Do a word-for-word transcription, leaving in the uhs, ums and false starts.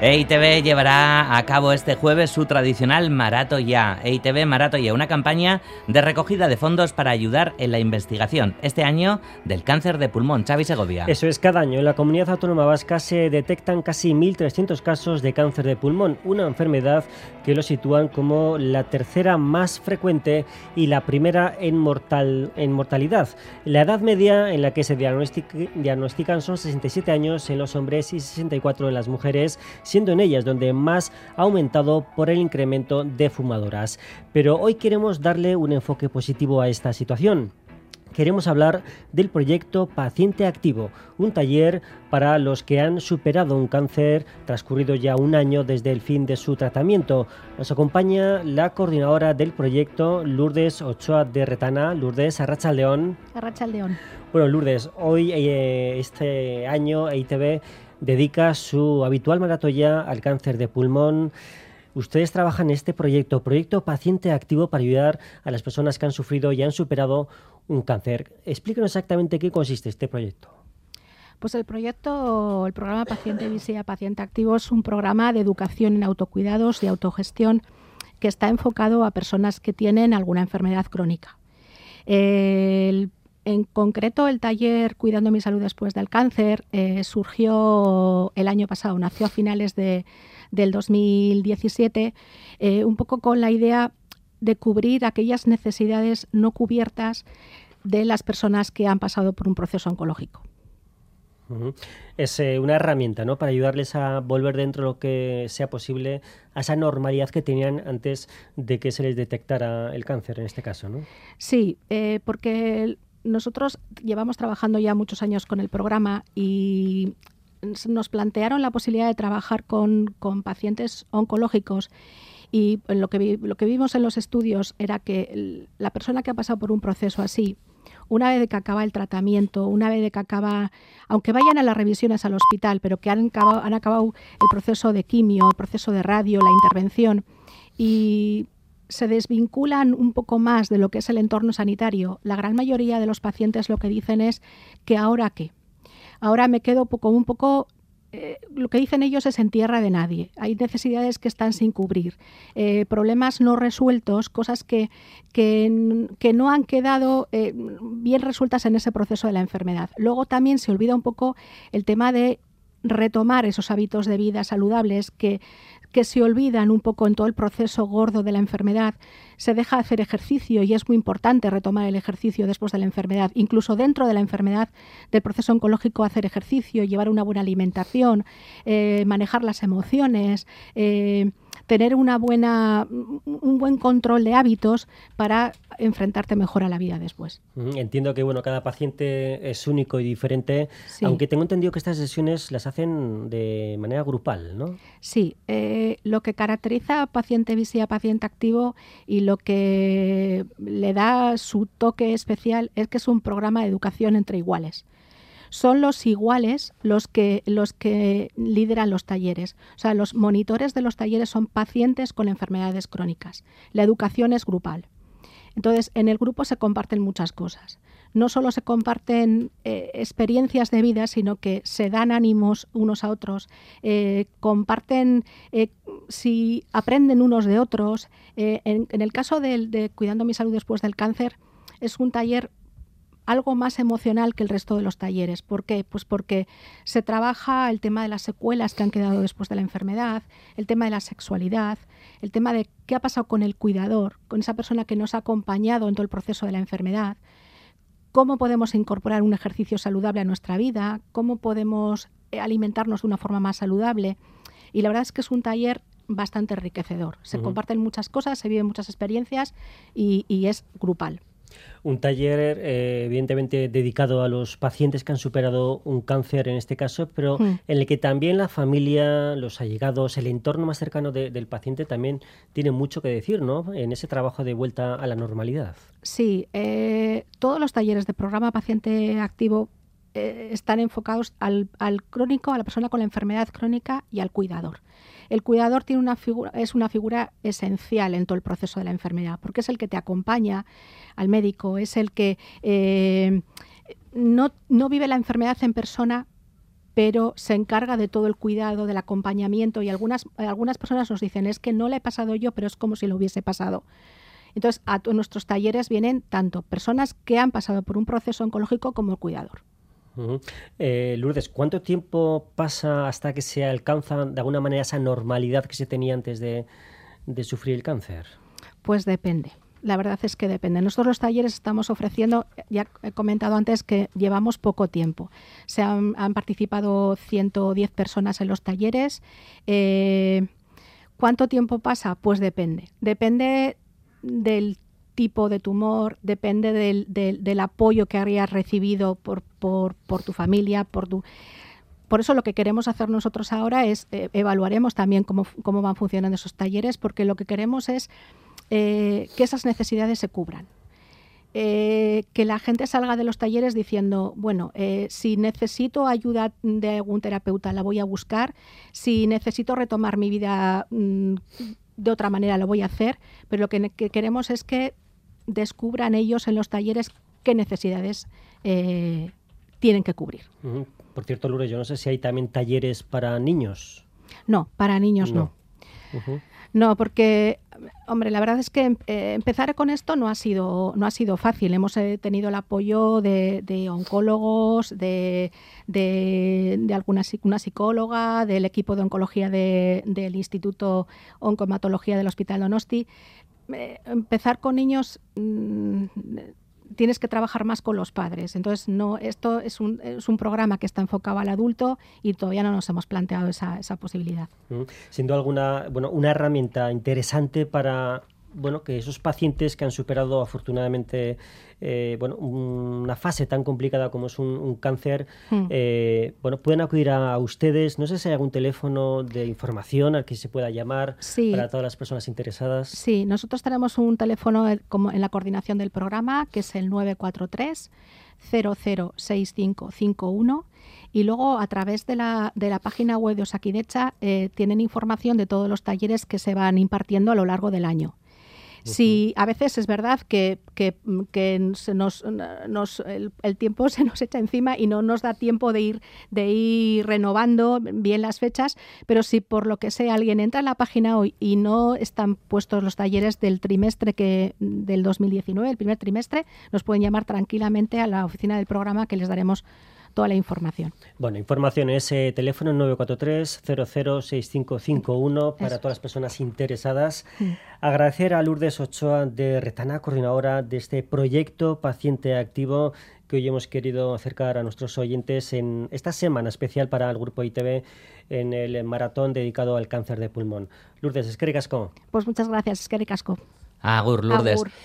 E I Te Be llevará a cabo este jueves su tradicional Marato Ya. E I Te Be Marato Ya, una campaña de recogida de fondos para ayudar en la investigación, este año, del cáncer de pulmón. Xavi Segovia. Eso es, cada año en la Comunidad Autónoma Vasca se detectan casi mil trescientos casos de cáncer de pulmón, una enfermedad que lo sitúan como la tercera más frecuente y la primera en, mortal, en mortalidad. La edad media en la que se diagnostic, diagnostican son sesenta y siete años en los hombres y sesenta y cuatro en las mujeres, siendo en ellas donde más ha aumentado por el incremento de fumadoras. Pero hoy queremos darle un enfoque positivo a esta situación. Queremos hablar del proyecto Paciente Activo, un taller para los que han superado un cáncer transcurrido ya un año desde el fin de su tratamiento. Nos acompaña la coordinadora del proyecto, Lourdes Ochoa de Retana. Lourdes, arratsaldeon. Arratsaldeon. Bueno, Lourdes, hoy, eh, este año, E I Te Be dedica su habitual Marato Ya al cáncer de pulmón. Ustedes trabajan en este proyecto, proyecto Paciente Activo, para ayudar a las personas que han sufrido y han superado un cáncer. Explíquenos exactamente qué consiste este proyecto. Pues el proyecto, el programa Paciente Visia Paciente Activo es un programa de educación en autocuidados y autogestión que está enfocado a personas que tienen alguna enfermedad crónica. El En concreto, el taller Cuidando mi salud después del cáncer eh, surgió el año pasado, nació a finales de, del dos mil diecisiete, eh, un poco con la idea de cubrir aquellas necesidades no cubiertas de las personas que han pasado por un proceso oncológico. Uh-huh. Es eh, una herramienta, ¿no?, para ayudarles a volver dentro de lo que sea posible a esa normalidad que tenían antes de que se les detectara el cáncer, en este caso, ¿no? Sí, eh, porque nosotros llevamos trabajando ya muchos años con el programa y nos plantearon la posibilidad de trabajar con, con pacientes oncológicos, y lo que, vi, lo que vimos en los estudios era que el, la persona que ha pasado por un proceso así, una vez de que acaba el tratamiento, una vez de que acaba, aunque vayan a las revisiones al hospital, pero que han acabado, han acabado el proceso de quimio, el proceso de radio, la intervención, y se desvinculan un poco más de lo que es el entorno sanitario, la gran mayoría de los pacientes lo que dicen es que ahora qué. Ahora me quedo poco, un poco, eh, lo que dicen ellos es en tierra de nadie. Hay necesidades que están sin cubrir, eh, problemas no resueltos, cosas que, que, que no han quedado eh, bien resueltas en ese proceso de la enfermedad. Luego también se olvida un poco el tema de retomar esos hábitos de vida saludables que que se olvidan un poco en todo el proceso gordo de la enfermedad. Se deja de hacer ejercicio y es muy importante retomar el ejercicio después de la enfermedad. Incluso dentro de la enfermedad, del proceso oncológico, hacer ejercicio, llevar una buena alimentación, eh, manejar las emociones, eh, tener una buena, un buen control de hábitos para enfrentarte mejor a la vida después. Entiendo que bueno, cada paciente es único y diferente, sí. Aunque tengo entendido que estas sesiones las hacen de manera grupal, ¿no? Sí, eh, lo que caracteriza a Paciente Visia Paciente Activo y lo que le da su toque especial es que es un programa de educación entre iguales. Son los iguales los que, los que lideran los talleres. O sea, los monitores de los talleres son pacientes con enfermedades crónicas. La educación es grupal. Entonces, en el grupo se comparten muchas cosas. No solo se comparten eh, experiencias de vida, sino que se dan ánimos unos a otros, eh, comparten, eh, si aprenden unos de otros. Eh, en, en el caso de, de Cuidando mi salud después del cáncer, es un taller algo más emocional que el resto de los talleres. ¿Por qué? Pues porque se trabaja el tema de las secuelas que han quedado después de la enfermedad, el tema de la sexualidad, el tema de qué ha pasado con el cuidador, con esa persona que nos ha acompañado en todo el proceso de la enfermedad, cómo podemos incorporar un ejercicio saludable a nuestra vida, cómo podemos alimentarnos de una forma más saludable. Y la verdad es que es un taller bastante enriquecedor. Se uh-huh. comparten muchas cosas, se viven muchas experiencias y, y es grupal. Un taller eh, evidentemente dedicado a los pacientes que han superado un cáncer en este caso, pero mm. en el que también la familia, los allegados, el entorno más cercano de, del paciente también tiene mucho que decir, ¿no?, en ese trabajo de vuelta a la normalidad. Sí, eh, todos los talleres de programa Paciente Activo eh, están enfocados al, al crónico, a la persona con la enfermedad crónica y al cuidador. El cuidador tiene una figura, es una figura esencial en todo el proceso de la enfermedad, porque es el que te acompaña al médico, es el que eh, no, no vive la enfermedad en persona, pero se encarga de todo el cuidado, del acompañamiento, y algunas, algunas personas nos dicen, es que no le he pasado yo, pero es como si lo hubiese pasado. Entonces, a nuestros talleres vienen tanto personas que han pasado por un proceso oncológico como el cuidador. Uh-huh. Eh, Lourdes, ¿cuánto tiempo pasa hasta que se alcanza de alguna manera esa normalidad que se tenía antes de, de sufrir el cáncer? Pues depende. La verdad es que depende. Nosotros los talleres estamos ofreciendo, ya he comentado antes que llevamos poco tiempo. Se han, han participado ciento diez personas en los talleres. Eh, ¿Cuánto tiempo pasa? Pues depende. Depende del tipo de tumor, depende del, del, del apoyo que hayas recibido por, por, por tu familia, por tu... Por eso lo que queremos hacer nosotros ahora es, eh, evaluaremos también cómo, cómo van funcionando esos talleres, porque lo que queremos es eh, que esas necesidades se cubran. Eh, que la gente salga de los talleres diciendo, bueno, eh, si necesito ayuda de algún terapeuta la voy a buscar, si necesito retomar mi vida mmm, de otra manera lo voy a hacer, pero lo que, que queremos es que descubran ellos en los talleres qué necesidades eh, tienen que cubrir. Uh-huh. Por cierto, Lourdes, yo no sé si hay también talleres para niños. No, para niños no. No, uh-huh. no porque, hombre, la verdad es que eh, empezar con esto no ha sido, no ha sido fácil. Hemos eh, tenido el apoyo de, de oncólogos, de, de, de alguna una psicóloga, del equipo de oncología de, del Instituto Oncohematología del Hospital Donosti. Eh, empezar con niños... Mmm, tienes que trabajar más con los padres. Entonces, no, esto es un, es un programa que está enfocado al adulto y todavía no nos hemos planteado esa, esa posibilidad. Mm, siendo alguna, bueno, una herramienta interesante para, bueno, que esos pacientes que han superado afortunadamente eh, bueno, una fase tan complicada como es un, un cáncer, mm. eh, bueno, pueden acudir a, a ustedes. No sé si hay algún teléfono de información al que se pueda llamar sí. para todas las personas interesadas. Sí, nosotros tenemos un teléfono como en la coordinación del programa, que es el nueve cuatro tres, cero cero seis cinco cinco uno. Y luego, a través de la, de la página web de Osakidetza, eh, tienen información de todos los talleres que se van impartiendo a lo largo del año. Sí, a veces es verdad que, que, que se nos, nos, el, el tiempo se nos echa encima y no nos da tiempo de ir, de ir renovando bien las fechas, pero si por lo que sea alguien entra en la página hoy y no están puestos los talleres del trimestre que del dos mil diecinueve, el primer trimestre, nos pueden llamar tranquilamente a la oficina del programa que les daremos toda la información. Bueno, información en ese teléfono nueve cuatro tres, cero cero seis cinco cinco uno para Eso. Todas las personas interesadas. Sí. Agradecer a Lourdes Ochoa de Retana, coordinadora de este proyecto Paciente Activo, que hoy hemos querido acercar a nuestros oyentes en esta semana especial para el Grupo I T V en el maratón dedicado al cáncer de pulmón. Lourdes, eskerrik asko. Pues muchas gracias, eskerrik asko. Agur, Lourdes. Agur.